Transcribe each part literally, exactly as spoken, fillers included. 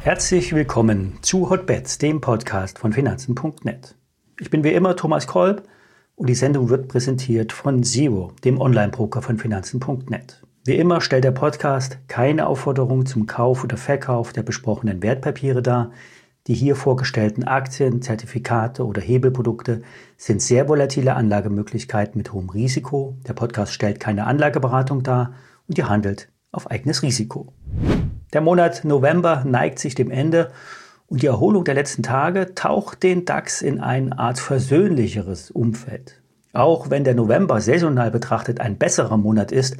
Herzlich willkommen zu Hotbets, dem Podcast von Finanzen punkt net. Ich bin wie immer Thomas Kolb und die Sendung wird präsentiert von Zero, dem Online-Broker von Finanzen punkt net. Wie immer stellt der Podcast keine Aufforderung zum Kauf oder Verkauf der besprochenen Wertpapiere dar. Die hier vorgestellten Aktien, Zertifikate oder Hebelprodukte sind sehr volatile Anlagemöglichkeiten mit hohem Risiko. Der Podcast stellt keine Anlageberatung dar und ihr handelt auf eigenes Risiko. Der Monat November neigt sich dem Ende und die Erholung der letzten Tage taucht den DAX in eine Art versöhnlicheres Umfeld. Auch wenn der November saisonal betrachtet ein besserer Monat ist,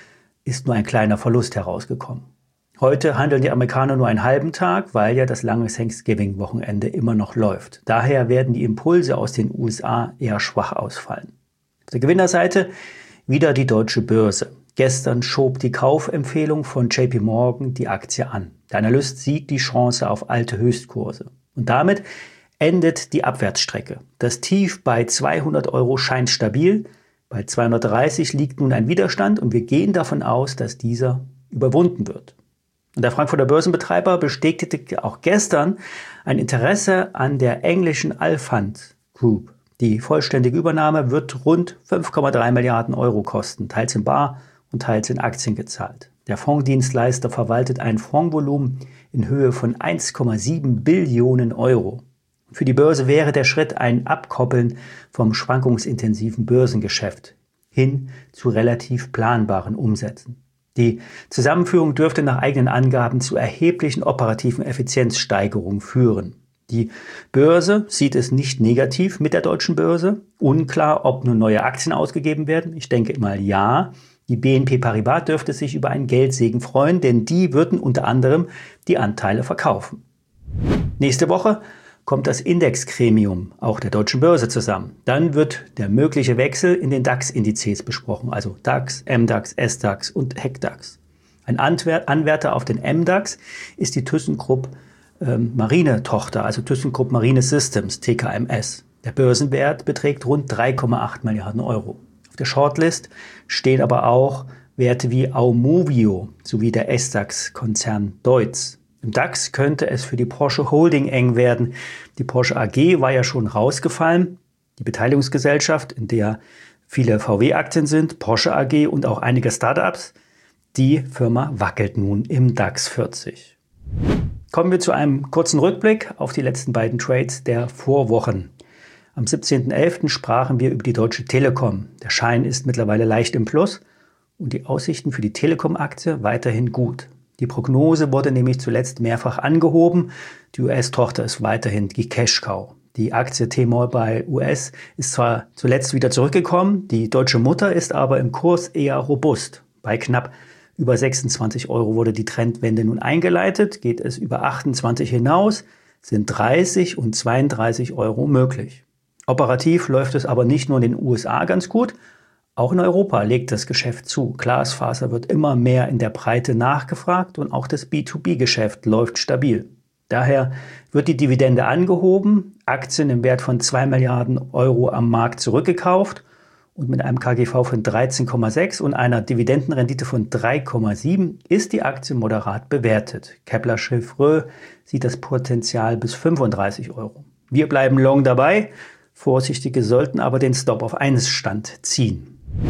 ist nur ein kleiner Verlust herausgekommen. Heute handeln die Amerikaner nur einen halben Tag, weil ja das lange Thanksgiving-Wochenende immer noch läuft. Daher werden die Impulse aus den U S A eher schwach ausfallen. Auf der Gewinnerseite wieder die deutsche Börse. Gestern schob die Kaufempfehlung von J P Morgan die Aktie an. Der Analyst sieht die Chance auf alte Höchstkurse. Und damit endet die Abwärtsstrecke. Das Tief bei zweihundert Euro scheint stabil. Bei zweihundertdreißig liegt nun ein Widerstand und wir gehen davon aus, dass dieser überwunden wird. Und der Frankfurter Börsenbetreiber bestätigte auch gestern ein Interesse an der englischen Alfund Group. Die vollständige Übernahme wird rund fünf Komma drei Milliarden Euro kosten, teils in bar und teils in Aktien gezahlt. Der Fondsdienstleister verwaltet ein Fondsvolumen in Höhe von eins Komma sieben Billionen Euro. Für die Börse wäre der Schritt ein Abkoppeln vom schwankungsintensiven Börsengeschäft hin zu relativ planbaren Umsätzen. Die Zusammenführung dürfte nach eigenen Angaben zu erheblichen operativen Effizienzsteigerungen führen. Die Börse sieht es nicht negativ mit der deutschen Börse. Unklar, ob nun neue Aktien ausgegeben werden. Ich denke mal ja. Die B N P Paribas dürfte sich über einen Geldsegen freuen, denn die würden unter anderem die Anteile verkaufen. Nächste Woche kommt das Indexgremium auch der deutschen Börse zusammen. Dann wird der mögliche Wechsel in den DAX-Indizes besprochen, also DAX, M DAX, S DAX und HeckDAX. Ein Anwärter auf den M DAX ist die ThyssenKrupp ähm, Marine-Tochter, also ThyssenKrupp Marine Systems, T K M S. Der Börsenwert beträgt rund drei Komma acht Milliarden Euro. Auf der Shortlist stehen aber auch Werte wie Aumovio sowie der S DAX-Konzern Deutz. Im DAX könnte es für die Porsche Holding eng werden. Die Porsche A G war ja schon rausgefallen. Die Beteiligungsgesellschaft, in der viele V W-Aktien sind, Porsche A G und auch einige Startups. Die Firma wackelt nun im DAX vierzig. Kommen wir zu einem kurzen Rückblick auf die letzten beiden Trades der Vorwochen. Am siebzehnten elften sprachen wir über die Deutsche Telekom. Der Schein ist mittlerweile leicht im Plus und die Aussichten für die Telekom-Aktie weiterhin gut. Die Prognose wurde nämlich zuletzt mehrfach angehoben. Die U S-Tochter ist weiterhin die Cash-Cow. Die Aktie T-Mobile U S ist zwar zuletzt wieder zurückgekommen, die deutsche Mutter ist aber im Kurs eher robust. Bei knapp über sechsundzwanzig Euro wurde die Trendwende nun eingeleitet. Geht es über achtundzwanzig hinaus, sind dreißig und zweiunddreißig Euro möglich. Operativ läuft es aber nicht nur in den U S A ganz gut, auch in Europa legt das Geschäft zu. Glasfaser wird immer mehr in der Breite nachgefragt und auch das B zwei B-Geschäft läuft stabil. Daher wird die Dividende angehoben, Aktien im Wert von zwei Milliarden Euro am Markt zurückgekauft und mit einem K G V von dreizehn Komma sechs und einer Dividendenrendite von drei Komma sieben ist die Aktie moderat bewertet. Kepler Chevreux sieht das Potenzial bis fünfunddreißig Euro. Wir bleiben long dabei. Vorsichtige sollten aber den Stop auf eins Stand ziehen.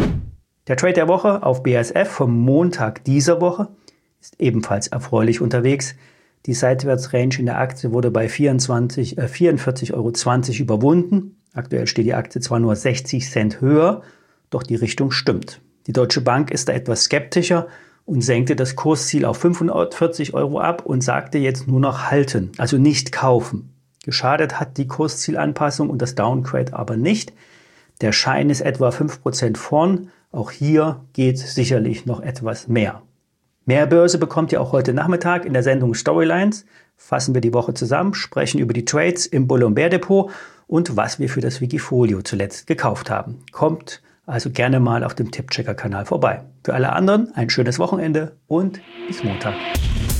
Der Trade der Woche auf B A S F vom Montag dieser Woche ist ebenfalls erfreulich unterwegs. Die Seitwärtsrange in der Aktie wurde bei vierundzwanzig, äh, vierundvierzig Euro zwanzig überwunden. Aktuell steht die Aktie zwar nur sechzig Cent höher, doch die Richtung stimmt. Die Deutsche Bank ist da etwas skeptischer und senkte das Kursziel auf fünfundvierzig Euro ab und sagte jetzt nur noch halten, also nicht kaufen. Geschadet hat die Kurszielanpassung und das Downgrade aber nicht. Der Schein ist etwa fünf Prozent vorn. Auch hier geht sicherlich noch etwas mehr. Mehr Börse bekommt ihr auch heute Nachmittag in der Sendung Storylines. Fassen wir die Woche zusammen, sprechen über die Trades im Bull- und Bär-Depot und was wir für das Wikifolio zuletzt gekauft haben. Kommt also gerne mal auf dem Tippchecker-Kanal vorbei. Für alle anderen ein schönes Wochenende und bis Montag.